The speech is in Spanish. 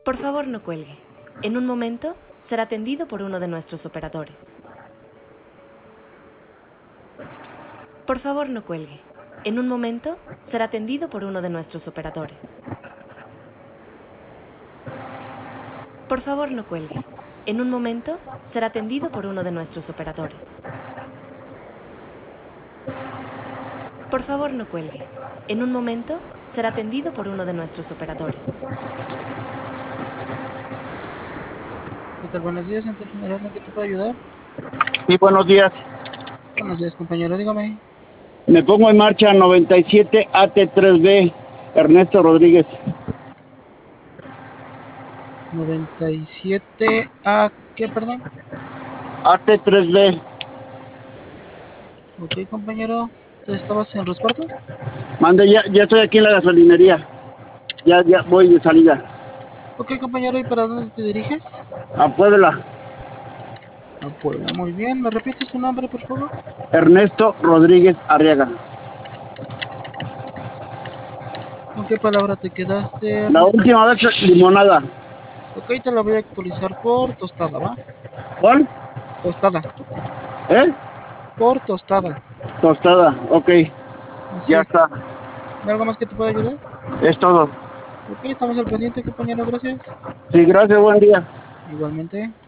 Por favor, no cuelgue. En un momento será atendido por uno de nuestros operadores. Por favor, no cuelgue. En un momento será atendido por uno de nuestros operadores. Por favor, no cuelgue. En un momento será atendido por uno de nuestros operadores. Por favor, no cuelgue. En un momento será atendido por uno de nuestros operadores. ¿Qué tal? Buenos días, ¿en qué te puedo ayudar? Sí, buenos días. Buenos días, compañero, dígame. Me pongo en marcha 97 AT3B, Ernesto Rodríguez. 97 a ¿qué, perdón? AT3B. Ok, compañero, ¿tú estabas en respuesta? Mande, ya estoy aquí en la gasolinería. Ya voy de salida. Ok, compañero, ¿y para dónde te diriges? A Puebla. A Puebla, muy bien. ¿Me repites tu nombre, por favor? Ernesto Rodríguez Arriaga. ¿Con qué palabra te quedaste, La Ernesto? última vez, limonada. Ok, te la voy a actualizar por tostada, ¿va? ¿Cuál? Tostada, ¿Eh? por tostada. Tostada. Ok, Así ya es. está. ¿Algo más que te pueda ayudar? Es todo. Ok, estamos al pendiente, compañero, gracias. Sí, gracias, buen día. Igualmente.